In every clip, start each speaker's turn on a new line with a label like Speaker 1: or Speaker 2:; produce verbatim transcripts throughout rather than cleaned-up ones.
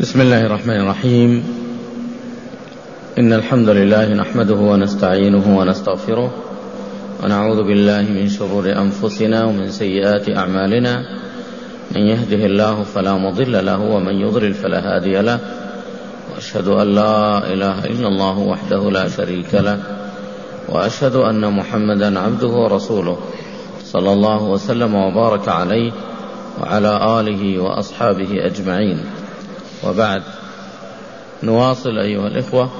Speaker 1: بسم الله الرحمن الرحيم. إن الحمد لله نحمده ونستعينه ونستغفره ونعوذ بالله من شرور أنفسنا ومن سيئات أعمالنا. من يهده الله فلا مضل له ومن يضلل فلا هادي له، وأشهد أن لا إله إلا الله وحده لا شريك له، وأشهد أن محمدا عبده ورسوله صلى الله وسلم وبارك عليه وعلى آله وأصحابه أجمعين. وبعد، نواصل أيها الإخوة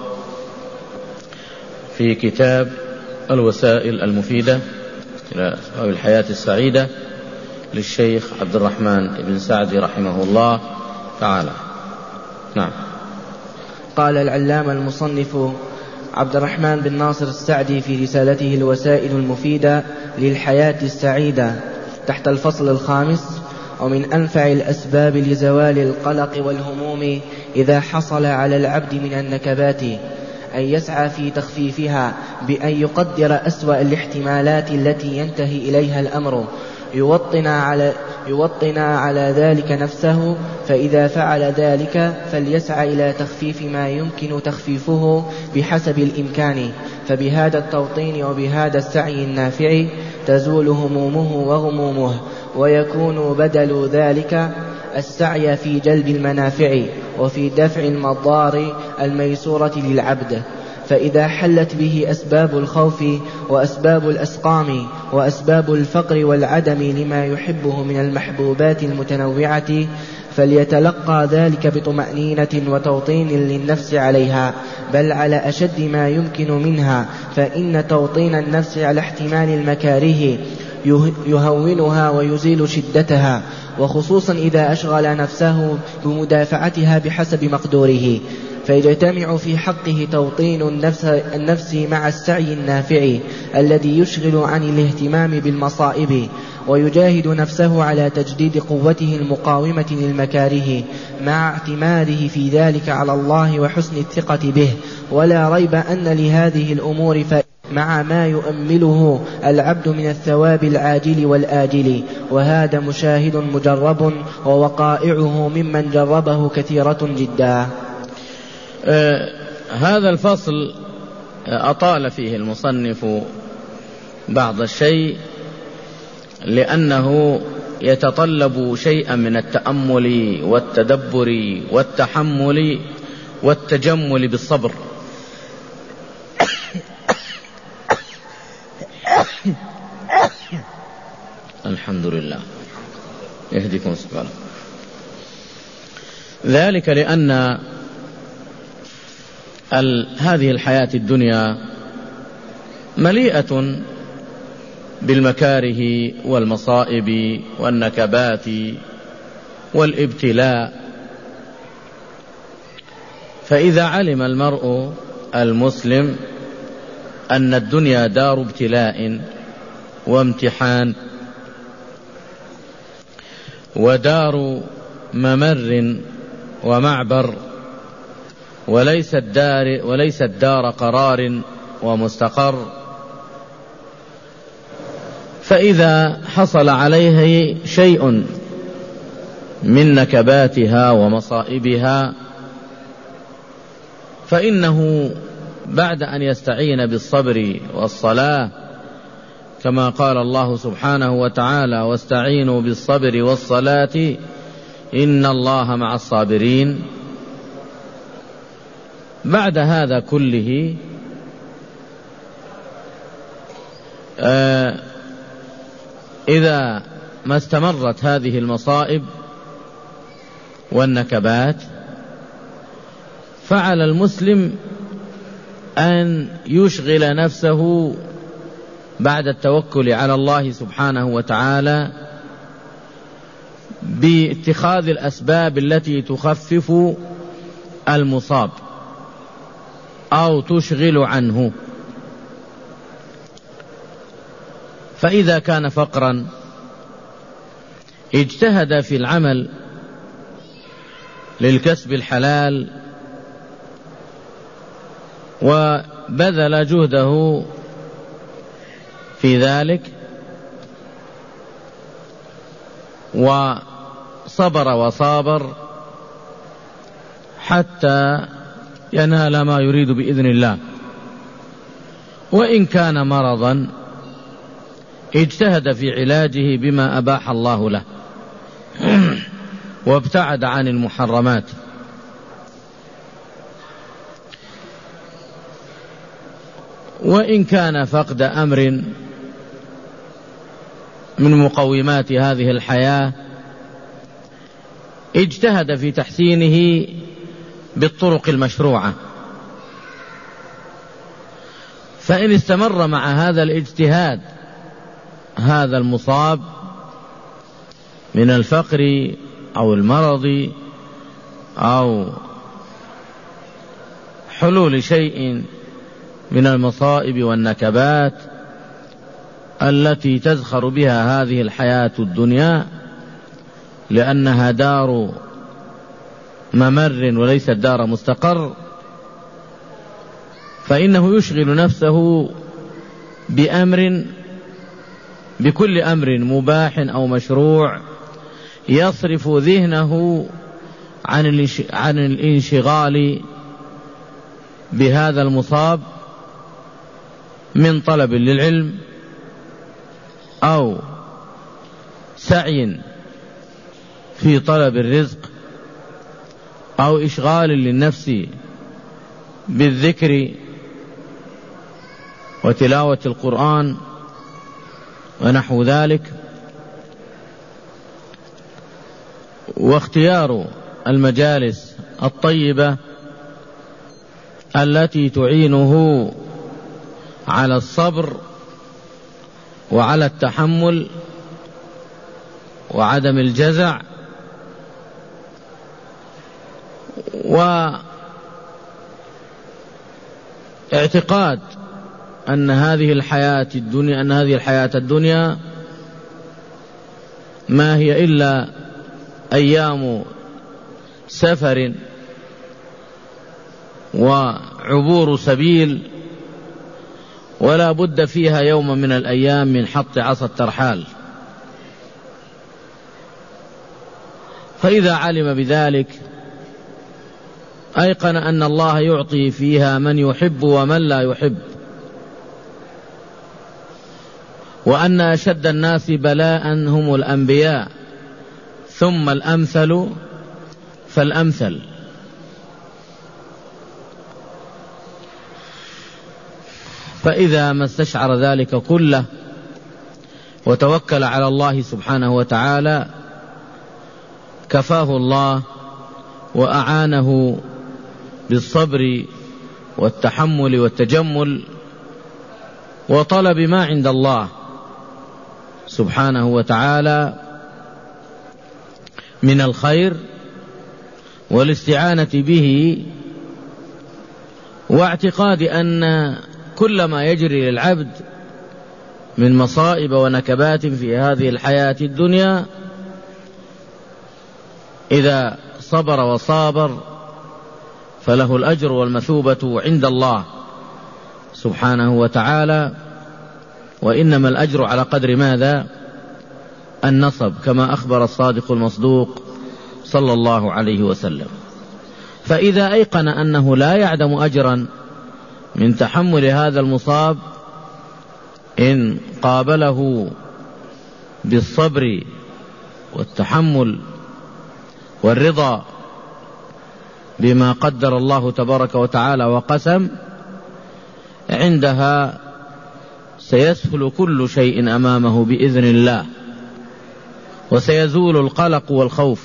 Speaker 1: في كتاب الوسائل المفيدة إلى أسباب الحياة السعيدة للشيخ عبد الرحمن بن سعدي رحمه الله تعالى. نعم.
Speaker 2: قال العلامة المصنف عبد الرحمن بن ناصر السعدي في رسالته الوسائل المفيدة للحياة السعيدة تحت الفصل الخامس: ومن أنفع الأسباب لزوال القلق والهموم إذا حصل على العبد من النكبات أن يسعى في تخفيفها بأن يقدر أسوأ الاحتمالات التي ينتهي إليها الأمر، يوطن على, يوطن على ذلك نفسه، فإذا فعل ذلك فليسعى إلى تخفيف ما يمكن تخفيفه بحسب الإمكان، فبهذا التوطين وبهذا السعي النافع تزول همومه وغمومه، ويكون بدل ذلك السعي في جلب المنافع وفي دفع المضار الميسورة للعبد. فإذا حلت به أسباب الخوف وأسباب الأسقام وأسباب الفقر والعدم لما يحبه من المحبوبات المتنوعة، فليتلقى ذلك بطمأنينة وتوطين للنفس عليها، بل على أشد ما يمكن منها، فإن توطين النفس على احتمال المكاره يهونها ويزيل شدتها، وخصوصا إذا أشغل نفسه بمدافعتها بحسب مقدوره، فيجتمع في حقه توطين النفس, النفس مع السعي النافع الذي يشغل عن الاهتمام بالمصائب، ويجاهد نفسه على تجديد قوته المقاومة للمكاره مع اعتماده في ذلك على الله وحسن الثقة به. ولا ريب أن لهذه الأمور فائدة مع ما يؤمله العبد من الثواب العاجل والآجل، وهذا مشاهد مجرب، ووقائعه ممن جربه كثيرة جدا.
Speaker 1: آه هذا الفصل أطال فيه المصنف بعض الشيء لأنه يتطلب شيئا من التأمل والتدبر والتحمل والتجمل بالصبر. الحمد لله يهديكم سبحانه. ذلك لأن هذه الحياة الدنيا مليئة بالمكاره والمصائب والنكبات والابتلاء، فإذا علم المرء المسلم أن الدنيا دار ابتلاء وامتحان ودار ممر ومعبر، وليست دار, وليست دار قرار ومستقر، فإذا حصل عليه شيء من نكباتها ومصائبها فإنه بعد أن يستعين بالصبر والصلاة كما قال الله سبحانه وتعالى: واستعينوا بالصبر والصلاة إن الله مع الصابرين. بعد هذا كله آه إذا ما استمرت هذه المصائب والنكبات فعلى المسلم أن يشغل نفسه بعد التوكل على الله سبحانه وتعالى باتخاذ الأسباب التي تخفف المصاب أو تشغل عنه. فإذا كان فقرا اجتهد في العمل للكسب الحلال وبذل جهده في ذلك وصبر وصابر حتى ينال ما يريد بإذن الله. وإن كان مرضا اجتهد في علاجه بما أباح الله له وابتعد عن المحرمات. وإن كان فقد أمر من مقومات هذه الحياة اجتهد في تحسينه بالطرق المشروعة. فإن استمر مع هذا الاجتهاد هذا المصاب من الفقر أو المرض أو حلول شيء من المصائب والنكبات التي تزخر بها هذه الحياة الدنيا، لأنها دار ممر وليست دار مستقر، فإنه يشغل نفسه بأمر بكل أمر مباح أو مشروع يصرف ذهنه عن الانشغال بهذا المصاب من طلب للعلم أو سعي في طلب الرزق أو إشغال للنفس بالذكر وتلاوة القرآن ونحو ذلك. واختيار المجالس الطيبة التي تعينه على الصبر وعلى التحمل وعدم الجزع، واعتقاد أن هذه الحياة الدنيا أن هذه الحياة الدنيا ما هي إلا أيام سفر وعبور سبيل، ولا بد فيها يوم من الأيام من حط عصا الترحال. فإذا علم بذلك أيقن أن الله يعطي فيها من يحب ومن لا يحب، وأن أشد الناس بلاء هم الأنبياء ثم الأمثل فالأمثل. فإذا ما استشعر ذلك كله وتوكل على الله سبحانه وتعالى كفاه الله وأعانه بالصبر والتحمل والتجمل وطلب ما عند الله سبحانه وتعالى من الخير والاستعانة به، واعتقاد أن كل ما يجري للعبد من مصائب ونكبات في هذه الحياة الدنيا إذا صبر وصابر فله الأجر والمثوبة عند الله سبحانه وتعالى، وإنما الأجر على قدر ماذا؟ النصب، كما أخبر الصادق المصدوق صلى الله عليه وسلم. فإذا أيقن أنه لا يعدم أجرا من تحمل هذا المصاب إن قابله بالصبر والتحمل والرضا بما قدر الله تبارك وتعالى وقسم، عندها سيسهل كل شيء أمامه بإذن الله، وسيزول القلق والخوف،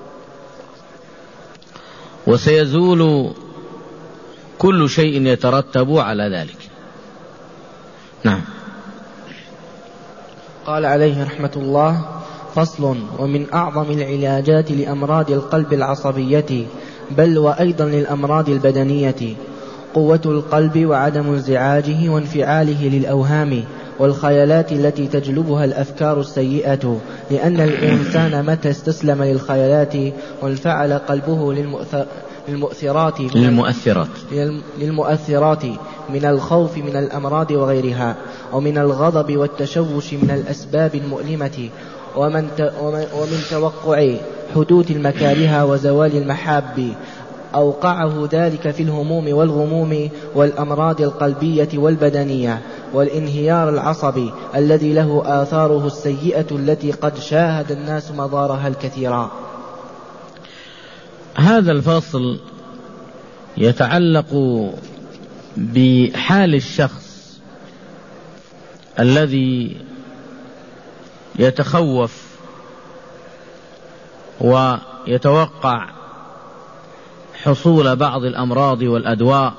Speaker 1: وسيزول كل شيء يترتب على ذلك. نعم.
Speaker 2: قال عليه رحمة الله: فصل. ومن أعظم العلاجات لأمراض القلب العصبية بل وأيضا للأمراض البدنية قوة القلب وعدم انزعاجه وانفعاله للأوهام والخيالات التي تجلبها الأفكار السيئة، لأن الإنسان متى استسلم للخيالات وانفعل قلبه للمؤثر للمؤثرات
Speaker 1: للمؤثرات
Speaker 2: للمؤثرات من الخوف من الأمراض وغيرها، ومن الغضب والتشوش من الأسباب المؤلمة، ومن ومن توقع حدوث المكاره وزوال المحاب أوقعه ذلك في الهموم والغموم والأمراض القلبية والبدنية والانهيار العصبي الذي له آثاره السيئة التي قد شاهد الناس مضارها الكثيرة.
Speaker 1: هذا الفصل يتعلق بحال الشخص الذي يتخوف ويتوقع حصول بعض الأمراض والأدواء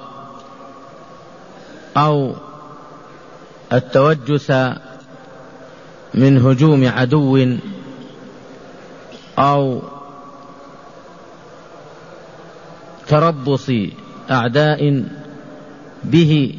Speaker 1: أو التوجس من هجوم عدو أو تربص أعداء به،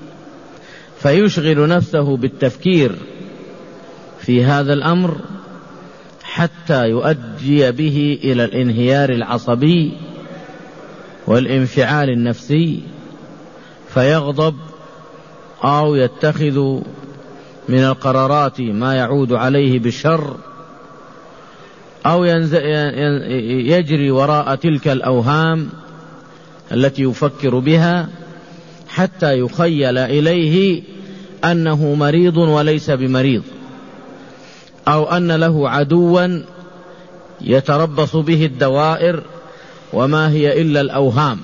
Speaker 1: فيشغل نفسه بالتفكير في هذا الأمر حتى يؤدي به إلى الانهيار العصبي والانفعال النفسي، فيغضب أو يتخذ من القرارات ما يعود عليه بالشر، أو يجري وراء تلك الأوهام التي يفكر بها حتى يخيل إليه أنه مريض وليس بمريض، أو أن له عدوا يتربص به الدوائر وما هي إلا الأوهام،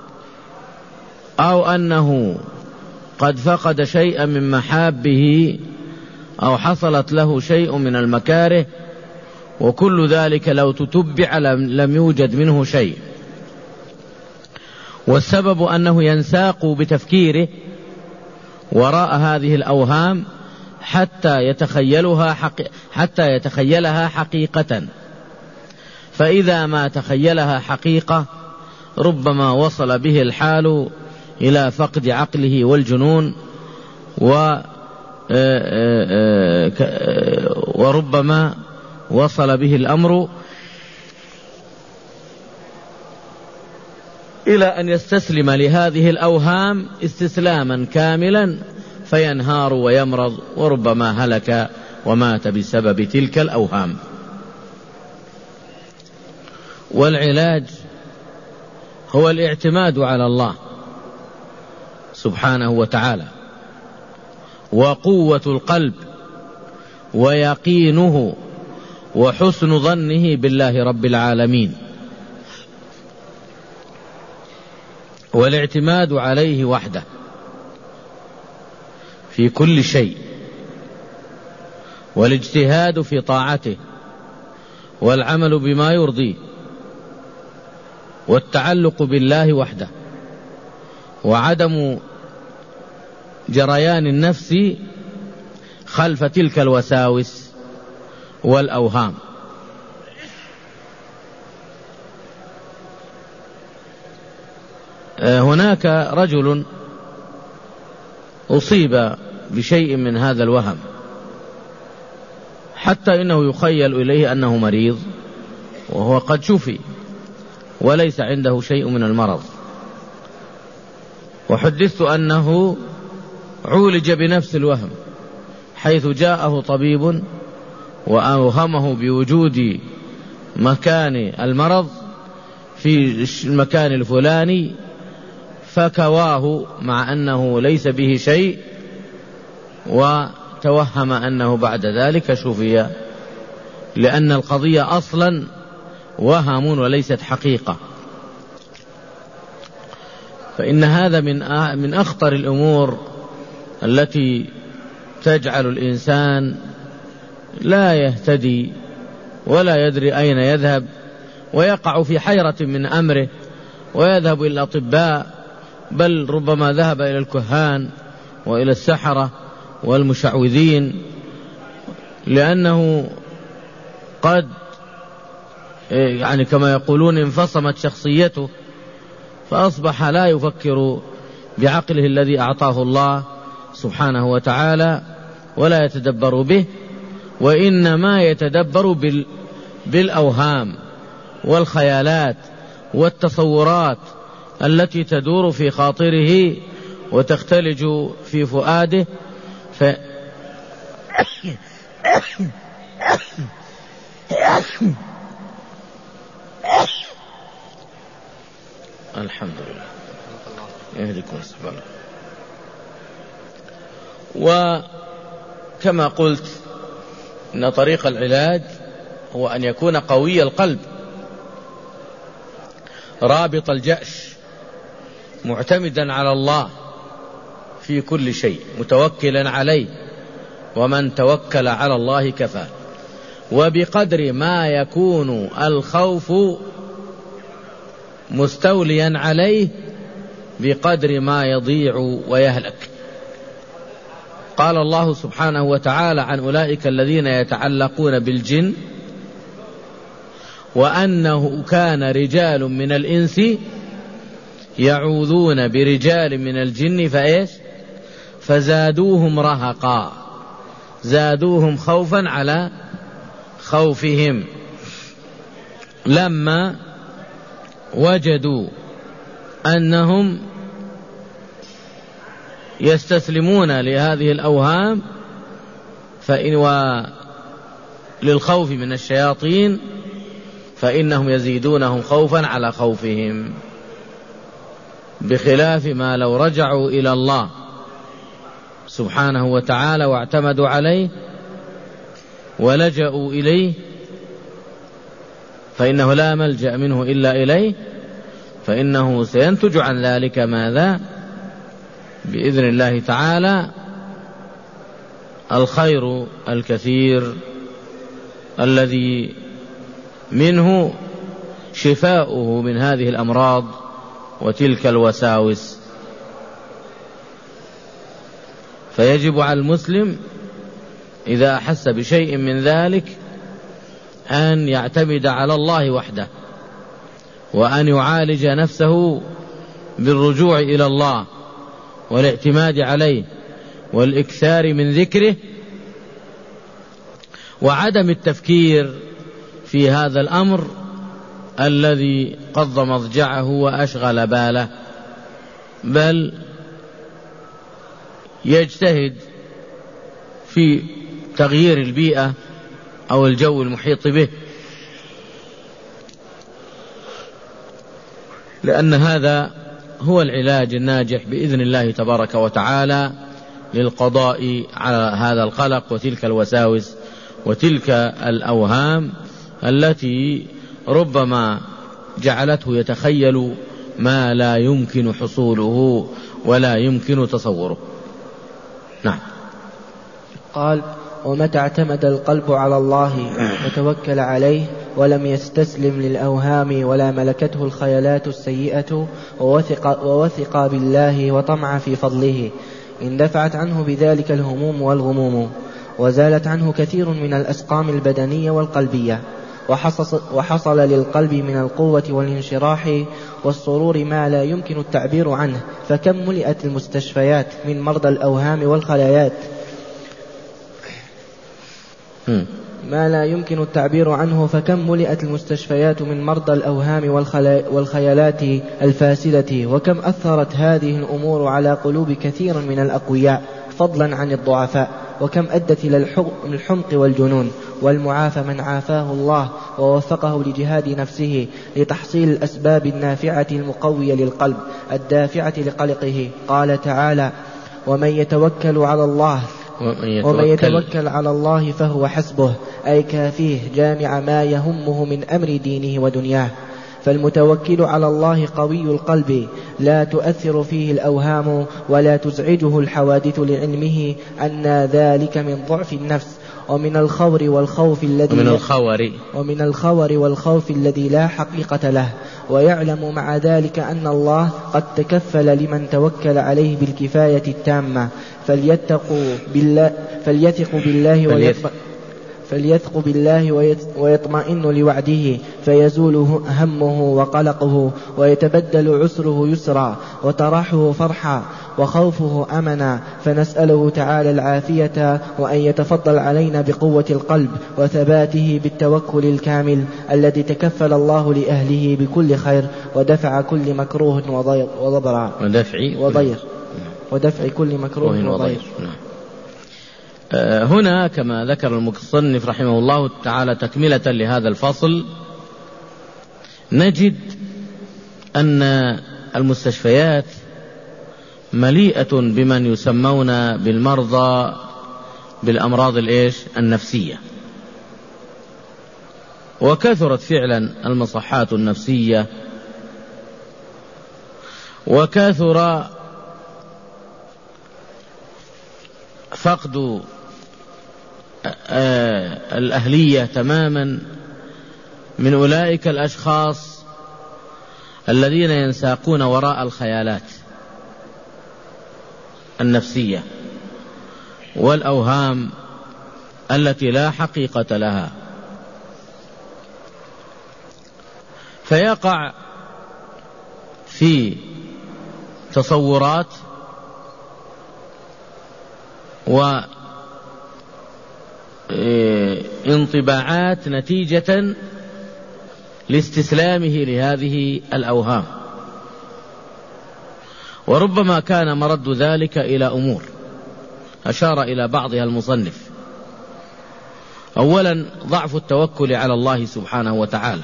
Speaker 1: أو أنه قد فقد شيئا من محابه أو حصلت له شيء من المكاره، وكل ذلك لو تتبع لم يوجد منه شيء. والسبب أنه ينساق بتفكيره وراء هذه الأوهام حتى يتخيلها حقي... حتى يتخيلها حقيقة، فإذا ما تخيلها حقيقة ربما وصل به الحال إلى فقد عقله والجنون، و... وربما وصل به الأمر إلى أن يستسلم لهذه الأوهام استسلاما كاملا فينهار ويمرض، وربما هلك ومات بسبب تلك الأوهام. والعلاج هو الاعتماد على الله سبحانه وتعالى، وقوة القلب ويقينه وحسن ظنه بالله رب العالمين، والاعتماد عليه وحده في كل شيء، والاجتهاد في طاعته، والعمل بما يرضيه، والتعلق بالله وحده، وعدم جريان النفس خلف تلك الوساوس والأوهام. هناك رجل أصيب بشيء من هذا الوهم، حتى إنه يخيل إليه أنه مريض وهو قد شفي وليس عنده شيء من المرض. وحدثت أنه عولج بنفس الوهم، حيث جاءه طبيب وأوهمه بوجود مكان المرض في المكان الفلاني، فكواه مع أنه ليس به شيء، وتوهم أنه بعد ذلك شفي، لأن القضية أصلا وهم وليست حقيقة. فإن هذا من من أخطر الأمور التي تجعل الإنسان لا يهتدي ولا يدري أين يذهب، ويقع في حيرة من أمره، ويذهب إلى الأطباء، بل ربما ذهب إلى الكهان وإلى السحرة والمشعوذين، لأنه قد يعني كما يقولون انفصمت شخصيته، فأصبح لا يفكر بعقله الذي أعطاه الله سبحانه وتعالى ولا يتدبر به، وإنما يتدبر بالأوهام والخيالات والتصورات التي تدور في خاطره وتختلج في فؤاده. ف... الحمد لله. يهديكم السبيل. وكما قلت إن طريق العلاج هو أن يكون قوي القلب رابط الجأش معتمدا على الله في كل شيء متوكلا عليه، ومن توكل على الله كفى. وبقدر ما يكون الخوف مستوليا عليه بقدر ما يضيع ويهلك. قال الله سبحانه وتعالى عن أولئك الذين يتعلقون بالجن وأنه كان رجال من الإنس يعوذون برجال من الجن فإيش فزادوهم رهقا، زادوهم خوفا على خوفهم لما وجدوا أنهم يستسلمون لهذه الأوهام فإن وللخوف من الشياطين فإنهم يزيدونهم خوفا على خوفهم، بخلاف ما لو رجعوا إلى الله سبحانه وتعالى واعتمدوا عليه ولجأوا إليه فإنه لا ملجأ منه إلا إليه، فإنه سينتج عن ذلك ماذا؟ بإذن الله تعالى الخير الكثير الذي منه شفاؤه من هذه الأمراض وتلك الوساوس. فيجب على المسلم إذا أحس بشيء من ذلك أن يعتمد على الله وحده، وأن يعالج نفسه بالرجوع إلى الله والاعتماد عليه والإكثار من ذكره، وعدم التفكير في هذا الأمر الذي قض مضجعه وأشغل باله، بل يجتهد في تغيير البيئة أو الجو المحيط به، لأن هذا هو العلاج الناجح بإذن الله تبارك وتعالى للقضاء على هذا القلق وتلك الوساوس وتلك الأوهام التي ربما جعلته يتخيل ما لا يمكن حصوله ولا يمكن تصوره. نعم.
Speaker 2: قال: ومتى اعتمد القلب على الله وتوكل عليه ولم يستسلم للأوهام ولا ملكته الخيالات السيئة ووثق, ووثق بالله وطمع في فضله اندفعت عنه بذلك الهموم والغموم، وزالت عنه كثير من الأسقام البدنية والقلبية، وحصل, وحصل للقلب من القوة والانشراح والسرور ما لا يمكن التعبير عنه. فكم ملئت المستشفيات من مرضى الأوهام والخلايات ما لا يمكن التعبير عنه فكم ملئت المستشفيات من مرضى الأوهام والخيالات الفاسدة، وكم أثرت هذه الأمور على قلوب كثير من الأقوياء فضلا عن الضعفاء، وكم أدت إلى الحمق والجنون. والمعافى من عافاه الله ووفقه لجهاد نفسه لتحصيل الأسباب النافعة المقوية للقلب الدافعة لقلقه. قال تعالى: ومن يتوكل على الله ومن يتوكل, ومن يتوكل على الله فهو حسبه، أي كافيه جامع ما يهمه من أمر دينه ودنياه. فالمتوكل على الله قوي القلب لا تؤثر فيه الأوهام ولا تزعجه الحوادث لعلمه أن ذلك من ضعف النفس ومن الخور والخوف الذي
Speaker 1: ومن الخور
Speaker 2: ومن الخور والخوف الذي لا حقيقة له، ويعلم مع ذلك أن الله قد تكفل لمن توكل عليه بالكفاية التامة. فليتقوا بالله فليثق بالله ويطمئن فليثق بالله ويطمئن لوعده فيزول همه وقلقه، ويتبدل عسره يسرا وتراحه فرحا وخوفه أمنا. فنسأله تعالى العافية وأن يتفضل علينا بقوة القلب وثباته بالتوكل الكامل الذي تكفل الله لأهله بكل خير ودفع كل مكروه وضير وضبر
Speaker 1: ودفع
Speaker 2: وضير ودفع كل مكروه وضير.
Speaker 1: هنا كما ذكر المصنف رحمه الله تعالى تكملة لهذا الفصل، نجد أن المستشفيات مليئة بمن يسمون بالمرضى بالأمراض الإيش النفسية، وكثرت فعلا المصحات النفسية، وكثر فقد الأهلية تماما من أولئك الأشخاص الذين ينساقون وراء الخيالات النفسية والأوهام التي لا حقيقة لها، فيقع في تصورات وانطباعات نتيجة لاستسلامه لهذه الأوهام. وربما كان مرد ذلك إلى أمور أشار إلى بعضها المصنف. أولا ضعف التوكل على الله سبحانه وتعالى،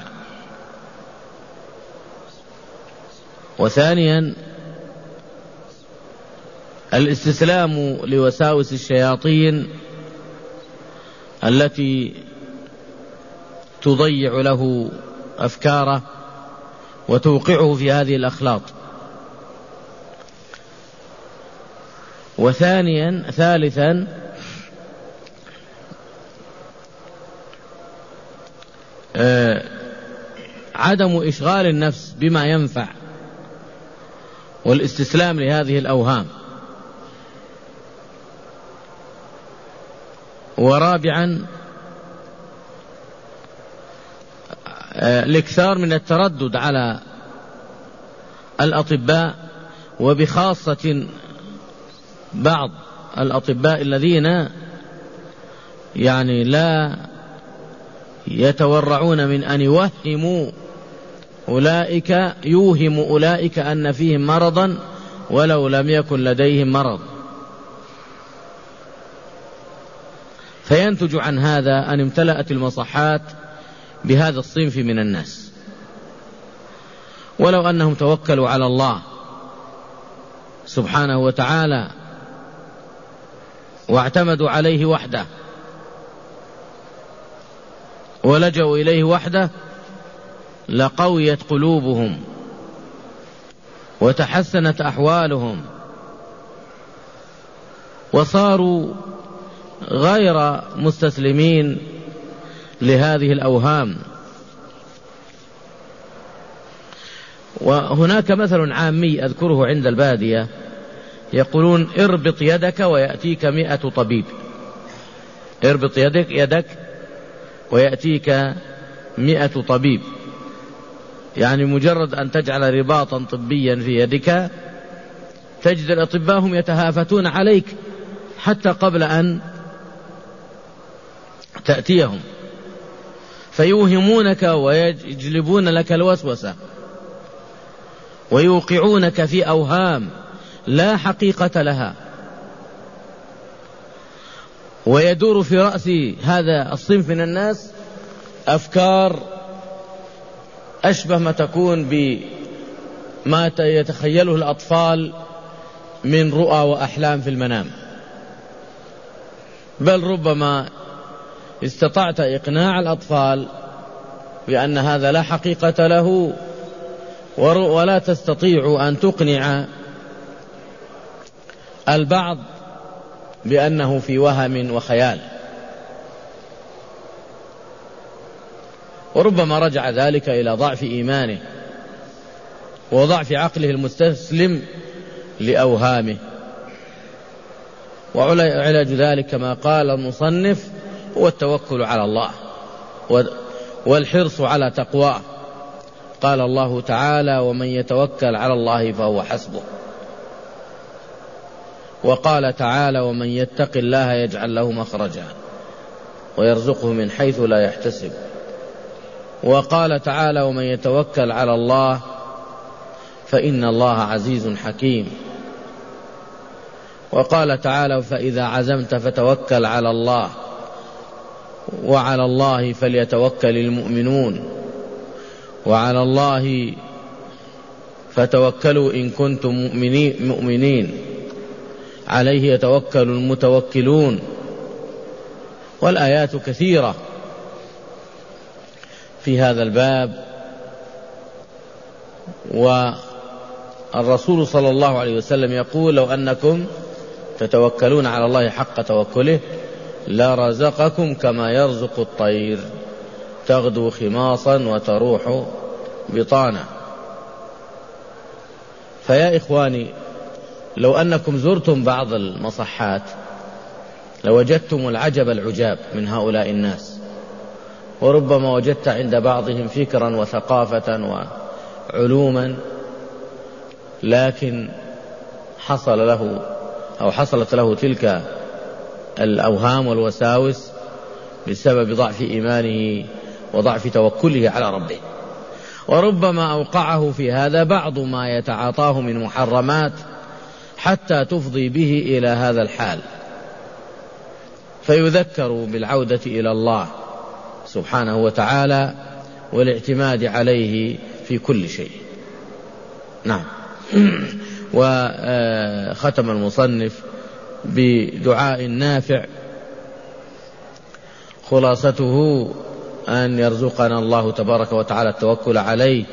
Speaker 1: وثانيا الاستسلام لوساوس الشياطين التي تضيع له أفكاره وتوقعه في هذه الأخلاط، وثانيا ثالثا آه عدم إشغال النفس بما ينفع والاستسلام لهذه الأوهام، ورابعا آه الاكثار من التردد على الأطباء، وبخاصة بعض الأطباء الذين يعني لا يتورعون من أن يوهموا أولئك يوهم أولئك أن فيهم مرضا ولو لم يكن لديهم مرض، فينتج عن هذا أن امتلأت المصحات بهذا الصنف من الناس، ولو أنهم توكلوا على الله سبحانه وتعالى واعتمدوا عليه وحده ولجوا إليه وحده لقويت قلوبهم وتحسنت أحوالهم وصاروا غير مستسلمين لهذه الأوهام. وهناك مثل عامي أذكره عند البادية، يقولون اربط يدك ويأتيك مئة طبيب، اربط يدك يدك ويأتيك مئة طبيب، يعني مجرد أن تجعل رباطا طبيا في يدك تجد الأطباء هم يتهافتون عليك حتى قبل أن تأتيهم، فيوهمونك ويجلبون لك الوسوسة ويوقعونك في أوهام لا حقيقة لها، ويدور في رأس هذا الصنف من الناس أفكار أشبه ما تكون بما يتخيله الأطفال من رؤى وأحلام في المنام، بل ربما استطعت إقناع الأطفال بأن هذا لا حقيقة له، ولا تستطيع أن تقنع البعض بأنه في وهم وخيال، وربما رجع ذلك إلى ضعف إيمانه وضعف عقله المستسلم لأوهامه. وعلاج ذلك كما قال المصنف هو التوكل على الله والحرص على تقواه. قال الله تعالى: ومن يتوكل على الله فهو حسبه. وقال تعالى: ومن يتق الله يجعل له مخرجا ويرزقه من حيث لا يحتسب. وقال تعالى: ومن يتوكل على الله فإن الله عزيز حكيم. وقال تعالى: فإذا عزمت فتوكل على الله وعلى الله فليتوكل المؤمنون وعلى الله فتوكلوا إن كنتم مؤمنين, مؤمنين عليه يتوكل المتوكلون. والآيات كثيرة في هذا الباب. والرسول صلى الله عليه وسلم يقول: لو أنكم تتوكلون على الله حق توكله لرزقكم كما يرزق الطير تغدو خماصا وتروح بطانا. فيا إخواني، لو أنكم زرتم بعض المصحات لوجدتم العجب العجاب من هؤلاء الناس، وربما وجدت عند بعضهم فكرا وثقافة وعلوما، لكن حصل له أو حصلت له تلك الأوهام والوساوس بسبب ضعف إيمانه وضعف توكله على ربه. وربما أوقعه في هذا بعض ما يتعاطاه من محرمات حتى تفضي به إلى هذا الحال، فيذكر بالعودة إلى الله سبحانه وتعالى والاعتماد عليه في كل شيء. نعم. وختم المصنف بدعاء نافع خلاصته أن يرزقنا الله تبارك وتعالى التوكل عليه،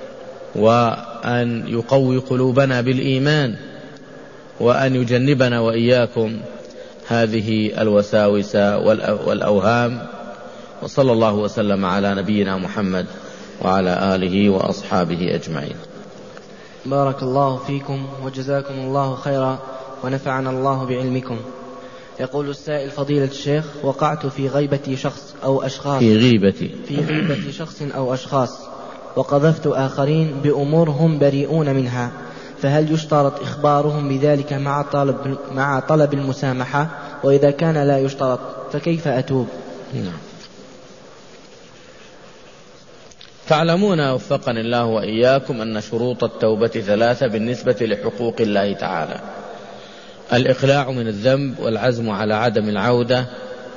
Speaker 1: وأن يقوي قلوبنا بالإيمان، وأن يجنبنا وإياكم هذه الوساوس والأوهام. وصلى الله وسلم على نبينا محمد وعلى آله وأصحابه أجمعين.
Speaker 2: بارك الله فيكم وجزاكم الله خيرا ونفعنا الله بعلمكم. يقول السائل: فضيلة الشيخ، وقعت في غيبة شخص أو أشخاص
Speaker 1: في غيبة
Speaker 2: في غيبة شخص أو أشخاص وقذفت آخرين بأمور هم بريئون منها، فهل يشترط إخبارهم بذلك مع طلب مع طلب المسامحة؟ وإذا كان لا يشترط فكيف أتوب؟
Speaker 1: نعم. تعلمون وفقني الله وإياكم أن شروط التوبة ثلاثة بالنسبة لحقوق الله تعالى: الإقلاع من الذنب، والعزم على عدم العودة،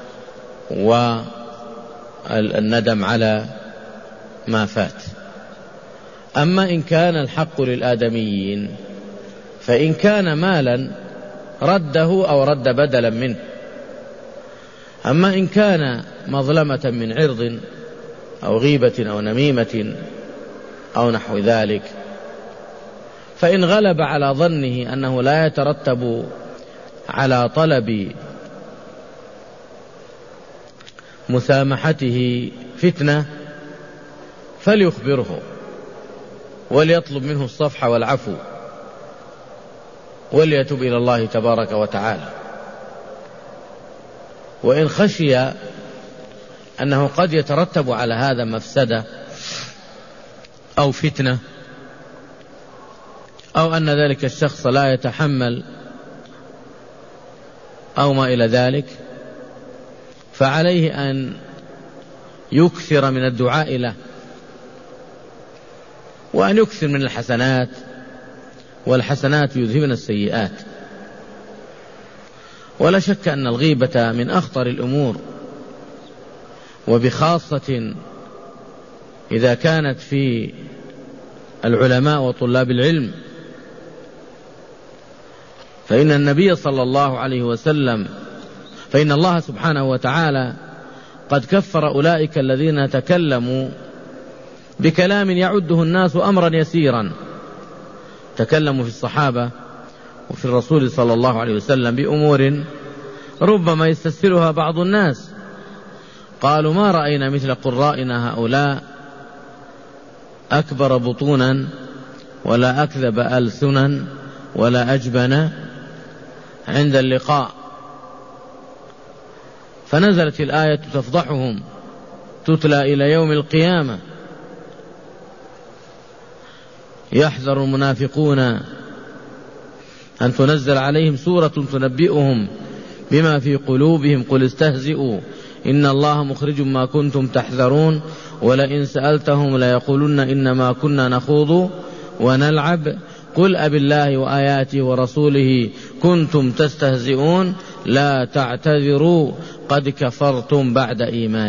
Speaker 1: والندم على ما فات. أما إن كان الحق للآدميين فإن كان مالا رده أو رد بدلا منه. أما إن كان مظلمة من عرض أو غيبة أو نميمة أو نحو ذلك، فإن غلب على ظنه أنه لا يترتب على طلب مسامحته فتنة فليخبره وليطلب منه الصفح والعفو وليتوب إلى الله تبارك وتعالى. وإن خشي أنه قد يترتب على هذا مفسدة أو فتنة، أو أن ذلك الشخص لا يتحمل أو ما إلى ذلك، فعليه أن يكثر من الدعاء له، وأن يكثر من الحسنات، والحسنات يذهبن السيئات. ولا شك أن الغيبة من أخطر الأمور، وبخاصة إذا كانت في العلماء وطلاب العلم، فإن النبي صلى الله عليه وسلم فإن الله سبحانه وتعالى قد كفر أولئك الذين تكلموا بكلام يعده الناس أمرا يسيرا. تكلموا في الصحابة وفي الرسول صلى الله عليه وسلم بأمور ربما يستسهلها بعض الناس. قالوا: ما رأينا مثل قرائنا هؤلاء أكبر بطونا ولا أكذب ألسنا ولا أجبن عند اللقاء. فنزلت الآية تفضحهم تتلى إلى يوم القيامة: يحذر المنافقون أن تنزل عليهم سورة تنبئهم بما في قلوبهم قل استهزئوا إن الله مخرج ما كنتم تحذرون ولئن سألتهم ليقولن إنما كنا نخوض ونلعب قل أبالله وآياته ورسوله كنتم تستهزئون لا تعتذروا قد كفرتم بعد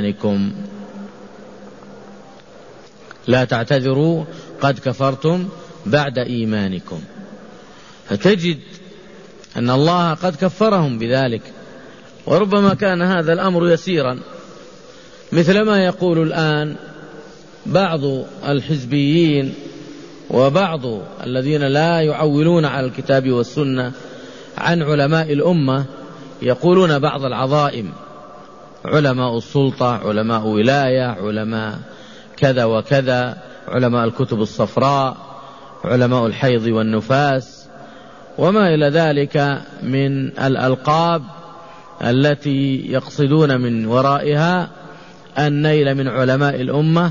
Speaker 1: إيمانكم. لا تعتذروا قد كفرتم بعد إيمانكم. فتجد أن الله قد كفرهم بذلك، وربما كان هذا الأمر يسيرا، مثل ما يقول الآن بعض الحزبيين وبعض الذين لا يعولون على الكتاب والسنة عن علماء الأمة، يقولون بعض العظائم، علماء السلطة، علماء ولاية، علماء كذا وكذا، علماء الكتب الصفراء، علماء الحيض والنفاس، وما إلى ذلك من الألقاب التي يقصدون من ورائها النيل من علماء الأمة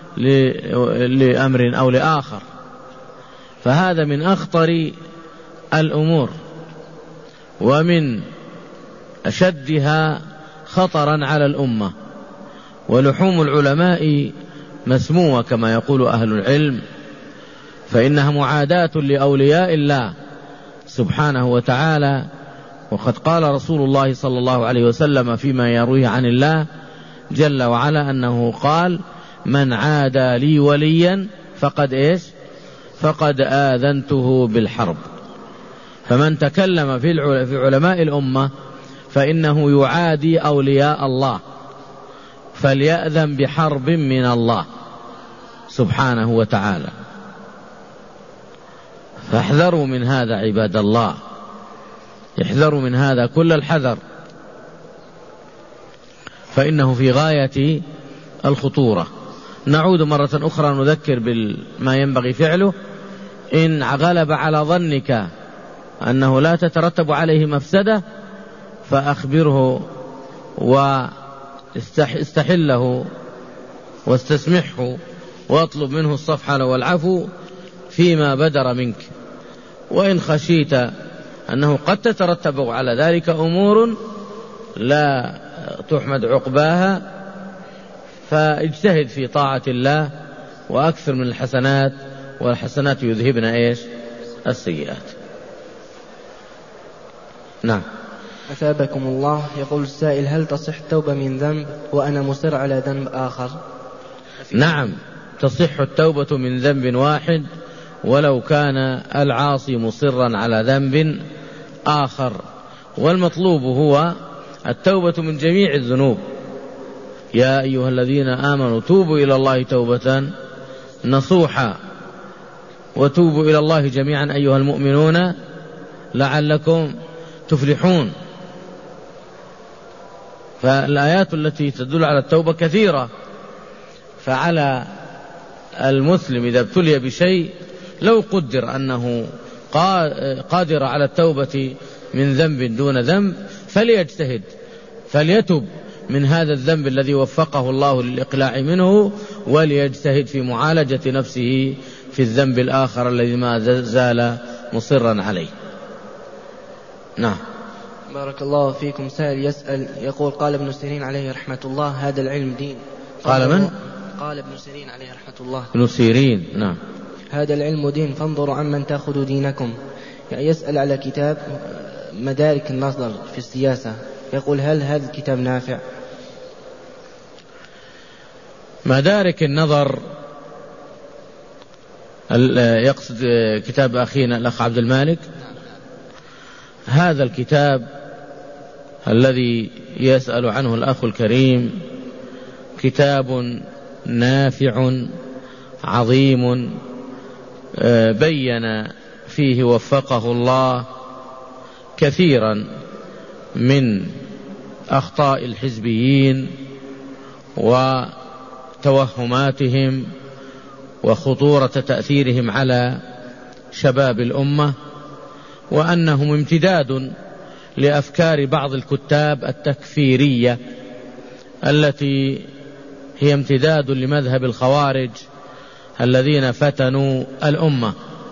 Speaker 1: لأمر أو لآخر. فهذا من أخطر الأمور ومن أشدها خطرا على الأمة. ولحوم العلماء مسمومة كما يقول أهل العلم، فإنها معاداة لأولياء الله سبحانه وتعالى. وقد قال رسول الله صلى الله عليه وسلم فيما يرويه عن الله جل وعلا أنه قال: من عادى لي وليا فقد إيش فقد آذنته بالحرب. فمن تكلم في علماء الأمة فإنه يعادي أولياء الله، فليأذن بحرب من الله سبحانه وتعالى. فاحذروا من هذا عباد الله، احذروا من هذا كل الحذر، فإنه في غاية الخطورة. نعود مرة أخرى نذكر بما ينبغي فعله. إن غلب على ظنك أنه لا تترتب عليه مفسدة فأخبره واستحله واستسمحه واطلب منه الصفح والعفو فيما بدر منك. وإن خشيت أنه قد تترتب على ذلك أمور لا تحمد عقباها فاجتهد في طاعة الله وأكثر من الحسنات، والحسنات يذهبن إيش السيئات. نعم.
Speaker 2: أثابكم الله. يقول السائل: هل تصح التوبة من ذنب وأنا مصر على ذنب آخر؟
Speaker 1: نعم، تصح التوبة من ذنب واحد ولو كان العاصي مصرا على ذنب آخر. والمطلوب هو التوبة من جميع الذنوب. يا أيها الذين آمنوا توبوا إلى الله توبة نصوحا وتوبوا إلى الله جميعا أيها المؤمنون لعلكم تفلحون. فالآيات التي تدل على التوبة كثيرة، فعلى المسلم إذا ابتلي بشيء لو قدر أنه قادر على التوبة من ذنب دون ذنب فليجتهد، فليتب من هذا الذنب الذي وفقه الله للإقلاع منه، وليجتهد في معالجة نفسه في الذنب الآخر الذي ما زال مصرا عليه. نعم.
Speaker 2: بارك الله فيكم. سائل يسأل يقول: قال ابن سيرين عليه رحمة الله: هذا العلم دين.
Speaker 1: قال من؟
Speaker 2: قال ابن سيرين عليه رحمة الله.
Speaker 1: ابن سيرين. نعم.
Speaker 2: هذا العلم دين فانظروا عمن تأخذوا دينكم. يعني يسأل على كتاب مدارك النظر في السياسة، يقول: هل هذا الكتاب نافع؟
Speaker 1: مدارك النظر يقصد كتاب أخينا الأخ عبد المالك. هذا الكتاب الذي يسأل عنه الأخ الكريم كتاب نافع عظيم، بين فيه وفقه الله كثيرا من أخطاء الحزبيين وتوهماتهم وخطورة تأثيرهم على شباب الأمة، وأنهم امتداد لأفكار بعض الكتاب التكفيرية التي هي امتداد لمذهب الخوارج الذين فتنوا الأمة.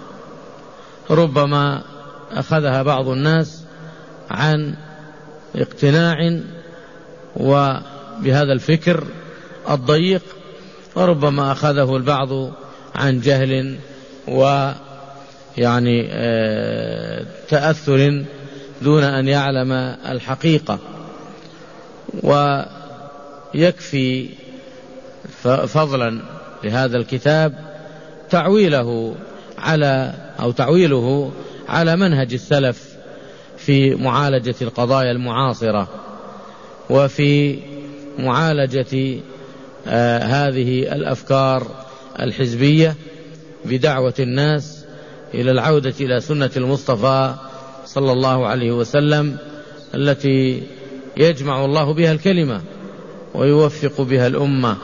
Speaker 1: ربما أخذها بعض الناس عن اقتناع وبهذا الفكر الضيق، وربما أخذه البعض عن جهل ويعني تأثر دون أن يعلم الحقيقة. ويكفي فضلا لهذا الكتاب تعويله على أو تعويله على منهج السلف في معالجة القضايا المعاصرة وفي معالجة آه هذه الأفكار الحزبية بدعوة الناس إلى العودة إلى سنة المصطفى صلى الله عليه وسلم التي يجمع الله بها الكلمة ويوفق بها الأمة.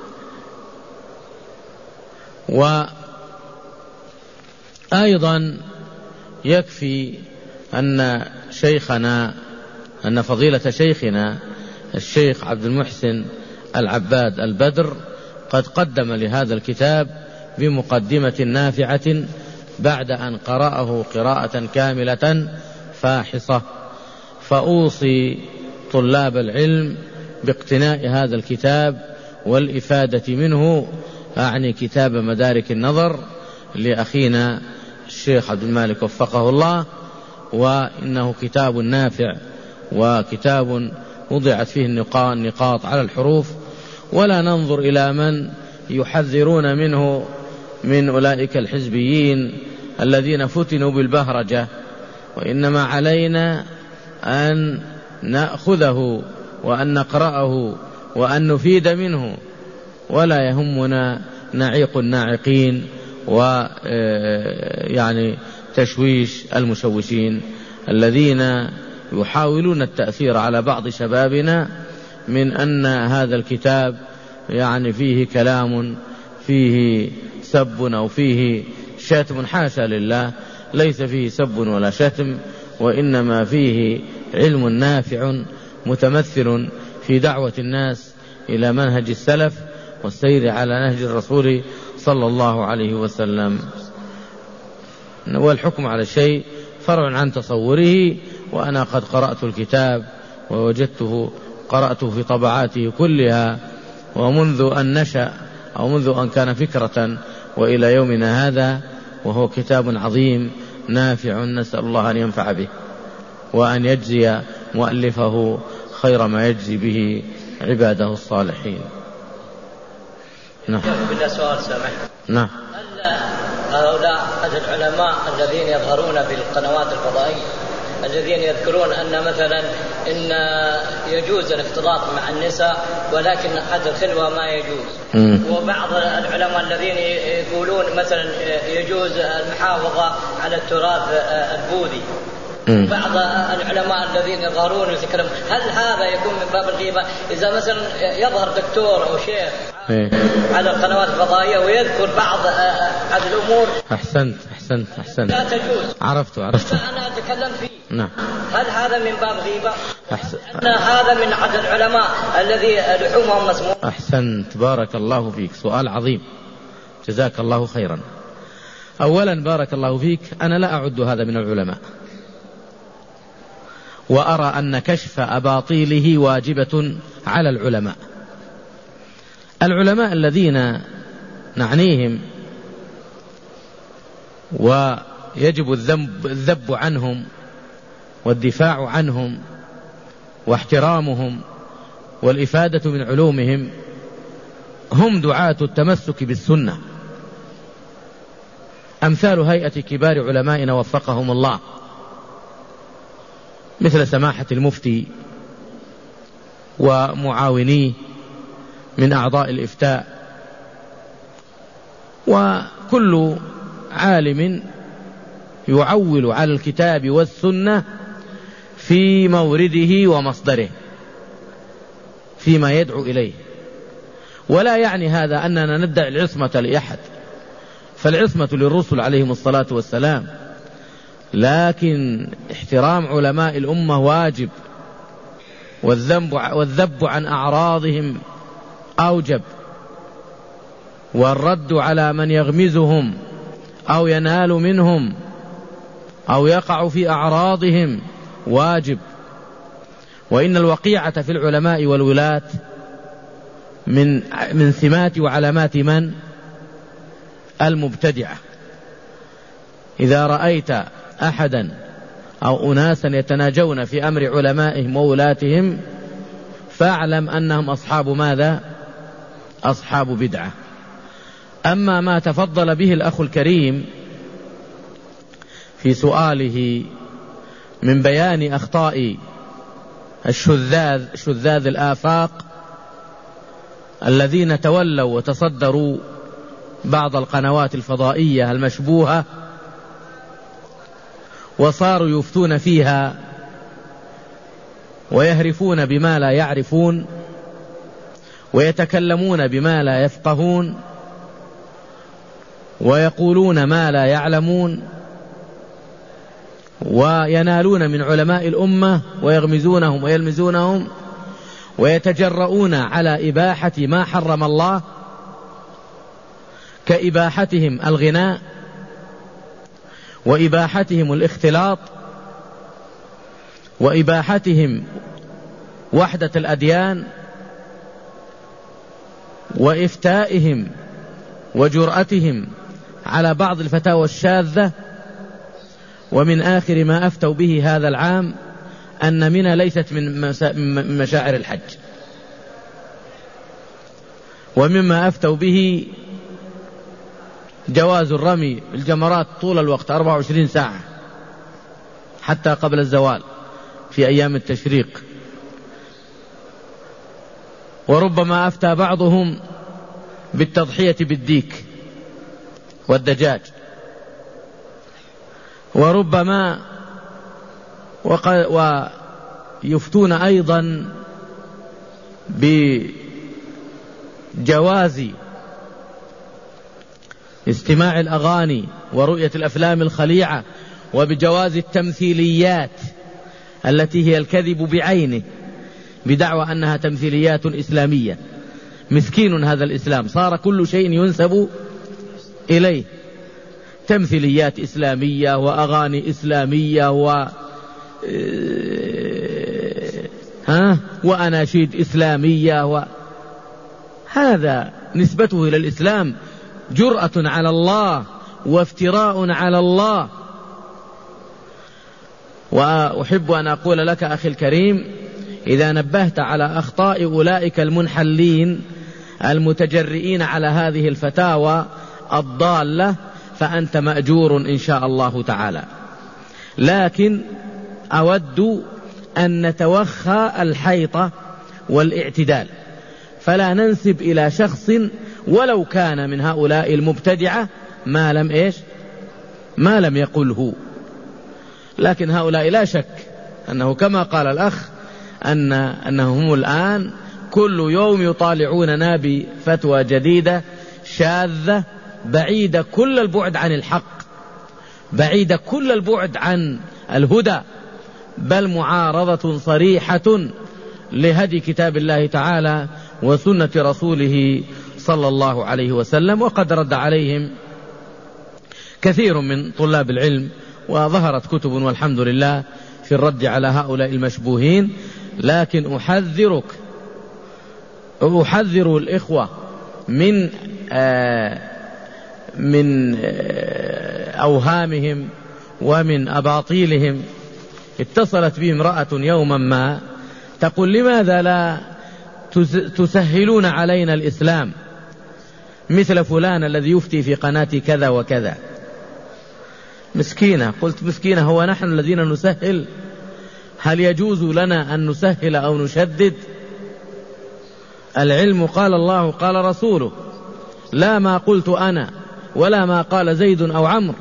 Speaker 1: وأيضا يكفي أن شيخنا أن فضيلة شيخنا الشيخ عبد المحسن العباد البدر قد قدم لهذا الكتاب بمقدمة نافعة بعد أن قرأه قراءة كاملة فاحصة، فأوصي طلاب العلم باقتناء هذا الكتاب والإفادة منه، أعني كتاب مدارك النظر لأخينا الشيخ عبد المالك وفقه الله، وإنه كتاب نافع وكتاب وضعت فيه النقاط على الحروف، ولا ننظر إلى من يحذرون منه من أولئك الحزبيين الذين فتنوا بالبهرجة، وإنما علينا أن نأخذه وأن نقرأه وأن نفيد منه، ولا يهمنا نعيق الناعقين ويعني تشويش المشوشين الذين يحاولون التأثير على بعض شبابنا من أن هذا الكتاب يعني فيه كلام فيه سب أو فيه شتم. حاشا لله، ليس فيه سب ولا شتم، وإنما فيه علم نافع متمثل في دعوة الناس إلى منهج السلف والسير على نهج الرسول صلى الله عليه وسلم. والحكم على الشيء فرع عن تصوره، وأنا قد قرأت الكتاب ووجدته قرأته في طبعاته كلها، ومنذ أن نشأ أو منذ أن كان فكرة وإلى يومنا هذا، وهو كتاب عظيم نافع، نسأل الله أن ينفع به وأن يجزي مؤلفه خير ما يجزي به عباده الصالحين.
Speaker 3: نعم. بالله سؤال سامح.
Speaker 1: نعم.
Speaker 3: هؤلاء العلماء الذين يظهرون في القنوات الفضائية الذين يذكرون أن مثلا إن يجوز الاختلاط مع النساء ولكن حد الخلوة ما يجوز، م. وبعض العلماء الذين يقولون مثلا يجوز المحافظة على التراث البوذي، م. بعض العلماء الذين يظهرون ويتكلمون، هل هذا يكون من باب الغيبة؟ إذا مثلا يظهر دكتور أو شيخ على القنوات الفضائية ويذكر بعض هذه الأمور.
Speaker 1: أحسنت أحسنت أحسنت
Speaker 3: لا تجوز.
Speaker 1: عرفت عرفت.
Speaker 3: أنا أتكلم فيه.
Speaker 1: نعم.
Speaker 3: هل هذا من باب غيبة؟
Speaker 1: أحسن.
Speaker 3: أن هذا من عدد العلماء الذي لحومهم مسموم.
Speaker 1: أحسنت، بارك الله فيك، سؤال عظيم، جزاك الله خيرا. أولا بارك الله فيك، أنا لا أعد هذا من العلماء، وأرى أن كشف أباطيله واجبة على العلماء. العلماء الذين نعنيهم ويجب الذنب الذب عنهم والدفاع عنهم واحترامهم والإفادة من علومهم هم دعاة التمسك بالسنة، أمثال هيئة كبار علمائنا وفقهم الله، مثل سماحة المفتي ومعاونيه من أعضاء الإفتاء، وكل عالم يعول على الكتاب والسنة في مورده ومصدره فيما يدعو إليه. ولا يعني هذا أننا ندعي العصمة لأحد، فالعصمة للرسل عليهم الصلاة والسلام، لكن احترام علماء الأمة واجب، والذنب والذب عن أعراضهم أوجب، والرد على من يغمزهم أو ينال منهم أو يقع في أعراضهم واجب. وإن الوقيعة في العلماء والولاة من من سمات وعلامات من؟ المبتدعة. إذا رأيت أحدا أو أناسا يتناجون في أمر علمائهم وولاتهم فاعلم أنهم أصحاب ماذا؟ أصحاب بدعة. أما ما تفضل به الأخ الكريم في سؤاله من بيان أخطاء الشذاذ شذاذ الآفاق الذين تولوا وتصدروا بعض القنوات الفضائية المشبوهة وصاروا يفتون فيها ويهرفون بما لا يعرفون ويتكلمون بما لا يفقهون ويقولون ما لا يعلمون وينالون من علماء الأمة ويغمزونهم ويلمزونهم ويتجرؤون على إباحة ما حرم الله كإباحتهم الغناء وإباحتهم الاختلاط وإباحتهم وحدة الأديان وإفتائهم وجرأتهم على بعض الفتاوى الشاذة. ومن آخر ما أفتوا به هذا العام أن منى ليست من مشاعر الحج، ومما أفتوا به جواز الرمي الجمرات طول الوقت أربعة وعشرين ساعة حتى قبل الزوال في أيام التشريق. وربما أفتى بعضهم بالتضحية بالديك والدجاج، وربما ويفتون أيضا بجواز استماع الأغاني ورؤية الأفلام الخليعة، وبجواز التمثيليات التي هي الكذب بعينه بدعوى أنها تمثيليات إسلامية. مسكين هذا الإسلام، صار كل شيء ينسب إليه، تمثيليات إسلامية وأغاني إسلامية و ها وأناشيد إسلامية و... هذا نسبته إلى الإسلام جرأة على الله وافتراء على الله. وأحب أن أقول لك أخي الكريم، إذا نبهت على أخطاء أولئك المنحلين المتجرئين على هذه الفتاوى الضالة فأنت مأجور إن شاء الله تعالى. لكن أود أن نتوخى الحيطة والاعتدال، فلا ننسب إلى شخص ولو كان من هؤلاء المبتدعة ما لم إيش ما لم يقله. لكن هؤلاء لا شك أنه كما قال الأخ أن أنهم الآن كل يوم يطالعوننا بفتوى جديدة شاذة بعيدة كل البعد عن الحق، بعيدة كل البعد عن الهدى، بل معارضة صريحة لهدي كتاب الله تعالى وسنة رسوله صلى الله عليه وسلم. وقد رد عليهم كثير من طلاب العلم، وظهرت كتب والحمد لله في الرد على هؤلاء المشبوهين. لكن أحذرك أحذر الإخوة من آه من آه أوهامهم ومن أباطيلهم. اتصلت بي امرأة يوما ما تقول: لماذا لا تسهلون علينا الإسلام مثل فلان الذي يفتي في قناة كذا وكذا؟ مسكينة. قلت: مسكينة، هو نحن الذين نسهل؟ هل يجوز لنا أن نسهل أو نشدد؟ العلم قال الله قال رسوله، لا ما قلت أنا ولا ما قال زيد أو عمرو.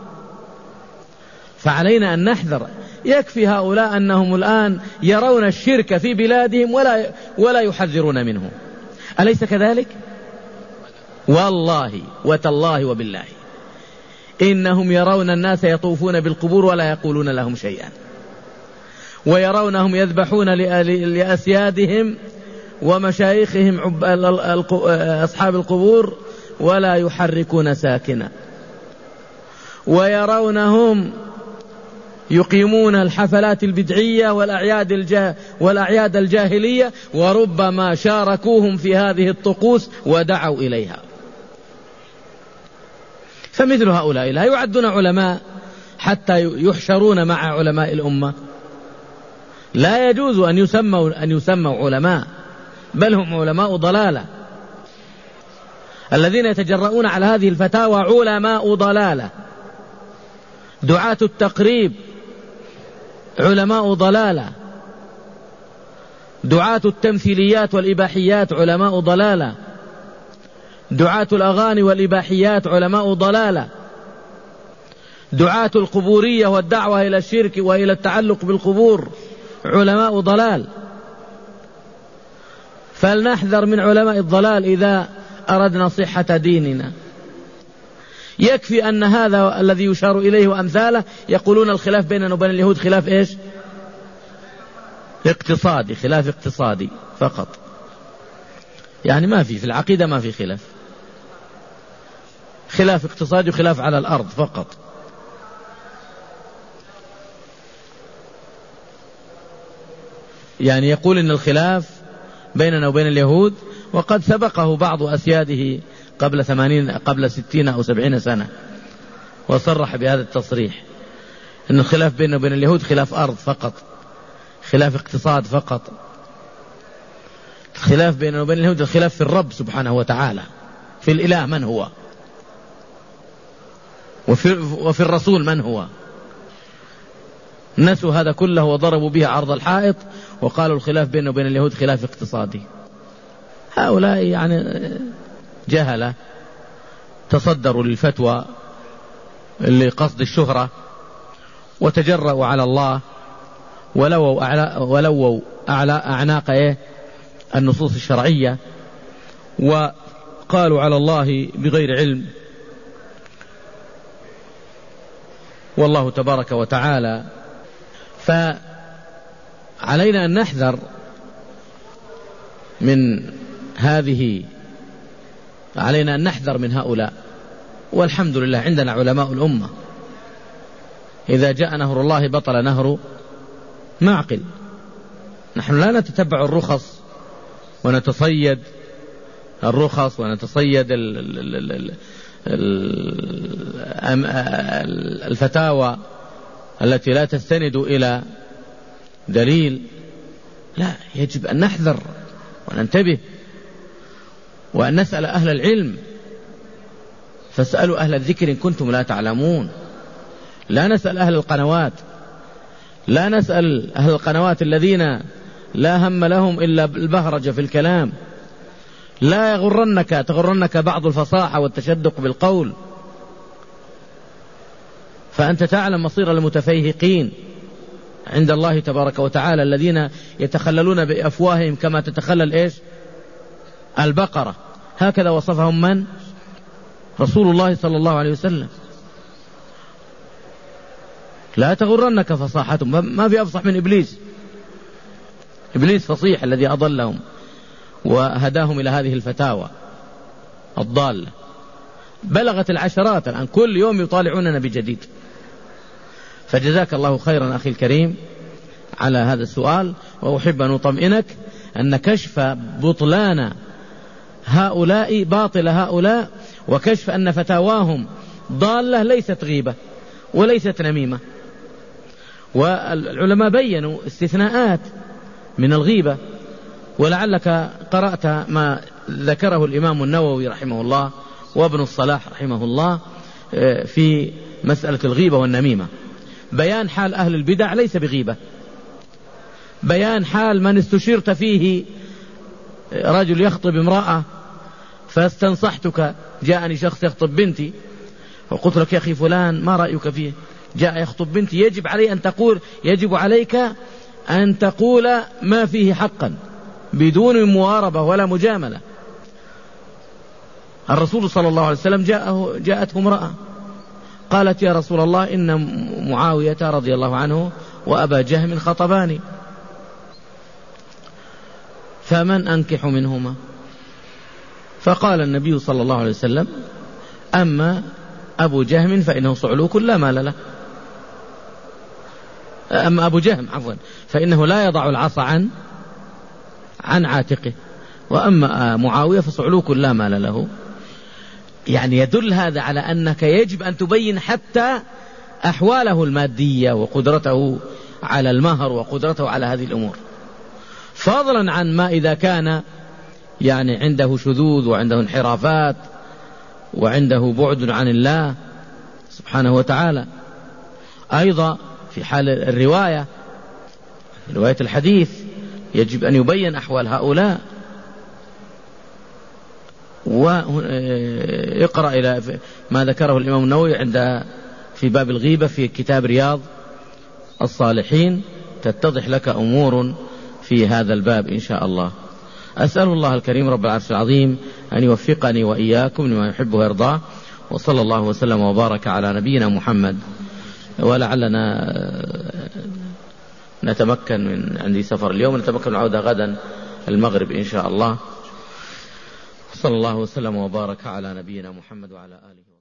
Speaker 1: فعلينا أن نحذر. يكفي هؤلاء أنهم الآن يرون الشرك في بلادهم ولا ولا يحذرون منه، أليس كذلك؟ والله وتالله وبالله إنهم يرون الناس يطوفون بالقبور ولا يقولون لهم شيئا، ويرونهم يذبحون لأسيادهم ومشايخهم أصحاب القبور ولا يحركون ساكنا، ويرونهم يقيمون الحفلات البدعية والأعياد, الجا والأعياد الجاهلية، وربما شاركوهم في هذه الطقوس ودعوا إليها. فمثل هؤلاء لا يعدون علماء حتى يحشرون مع علماء الأمة. لا يجوز أن يسموا, أن يسموا علماء، بل هم علماء ضلالة. الذين يتجرؤون على هذه الفتاوى علماء ضلالة دعاة التقريب علماء ضلالة، دعاة التمثيليات والإباحيات علماء ضلالة، دعاة الأغاني والإباحيات علماء ضلالة، دعاة القبورية والدعوة إلى الشرك وإلى التعلق بالقبور علماء ضلال. فلنحذر من علماء الضلال إذا أردنا صحة ديننا. يكفي أن هذا الذي يشار إليه وأمثاله يقولون الخلاف بيننا وبين اليهود خلاف إيش؟ اقتصادي، خلاف اقتصادي فقط، يعني ما في في العقيدة ما في خلاف، خلاف اقتصادي وخلاف على الأرض فقط. يعني يقول إن الخلاف بيننا وبين اليهود، وقد سبقه بعض أسياده قبل ثمانين قبل ستين أو سبعين سنة وصرح بهذا التصريح، إن الخلاف بيننا وبين اليهود خلاف أرض فقط، خلاف اقتصاد فقط. الخلاف بيننا وبين اليهود الخلاف في الرب سبحانه وتعالى، في الإله من هو، وفي, وفي الرسول من هو. نسوا هذا كله وضربوا به عرض الحائط وقالوا الخلاف بيننا وبين اليهود خلاف اقتصادي. هؤلاء يعني جهلة تصدروا للفتوى لقصد الشهرة وتجرأوا على الله ولووا أعلى, ولووا أعلى أعناق إيه النصوص الشرعية، وقالوا على الله بغير علم. والله تبارك وتعالى. فعلينا أن نحذر من هذه، علينا أن نحذر من هؤلاء. والحمد لله عندنا علماء الأمة، إذا جاء نهر الله بطل نهر معقل. نحن لا نتتبع الرخص ونتصيد الرخص ونتصيد الفتاوى التي لا تستند إلى دليل. لا، يجب أن نحذر وننتبه وأن نسأل أهل العلم. فاسألوا أهل الذكر إن كنتم لا تعلمون. لا نسأل أهل القنوات، لا نسأل أهل القنوات الذين لا هم لهم إلا البهرجة في الكلام. لا يغرنك تغرنك بعض الفصاحة والتشدق بالقول، فأنت تعلم مصير المتفيهقين عند الله تبارك وتعالى الذين يتخللون بأفواههم كما تتخلل إيش البقرة. هكذا وصفهم من؟ رسول الله صلى الله عليه وسلم. لا تغرنك فصاحتهم، ما في أفصح من إبليس. إبليس فصيح الذي أضلهم وهداهم إلى هذه الفتاوى الضالة. بلغت العشرات الآن، كل يوم يطالعوننا بجديد. فجزاك الله خيرا أخي الكريم على هذا السؤال. وأحب أن أطمئنك أن كشف بطلان هؤلاء باطل هؤلاء وكشف أن فتاواهم ضالة ليست غيبة وليست نميمة. والعلماء بيّنوا استثناءات من الغيبة، ولعلك قرأت ما ذكره الإمام النووي رحمه الله وابن الصلاح رحمه الله في مسألة الغيبة والنميمة. بيان حال أهل البدع ليس بغيبة، بيان حال من استشرت فيه، رجل يخطب امرأة فاستنصحتك، جاءني شخص يخطب بنتي وقلت لك يا أخي فلان ما رأيك فيه، جاء يخطب بنتي، يجب علي أن تقول يجب عليك أن تقول ما فيه حقا بدون مواربة ولا مجاملة. الرسول صلى الله عليه وسلم جاءه جاءته امرأة قالت يا رسول الله إن معاوية رضي الله عنه وأبا جهم خطباني فمن أنكح منهما؟ فقال النبي صلى الله عليه وسلم أما أبو جهم فإنه صعلوك لا مال له، أما أبو جهم عفوا فإنه لا يضع العصا عن عن عاتقه، وأما معاوية فصعلوك لا مال له. يعني يدل هذا على أنك يجب أن تبين حتى أحواله المادية وقدرته على المهر وقدرته على هذه الأمور، فضلا عن ما إذا كان يعني عنده شذوذ وعنده انحرافات وعنده بعد عن الله سبحانه وتعالى. أيضا في حال الرواية، رواية الحديث يجب أن يبين أحوال هؤلاء. ويقرأ إلى ما ذكره الإمام النووي عند في باب الغيبة في كتاب رياض الصالحين، تتضح لك أمور في هذا الباب إن شاء الله. أسأل الله الكريم رب العرش العظيم أن يوفقني وإياكم لما يحبه ويرضاه، وصلى الله وسلم وبارك على نبينا محمد. ولعلنا نتمكن من عندي سفر اليوم، نتمكن من العودة غدا المغرب إن شاء الله. صلى الله وسلم وبارك على نبينا محمد وعلى آله.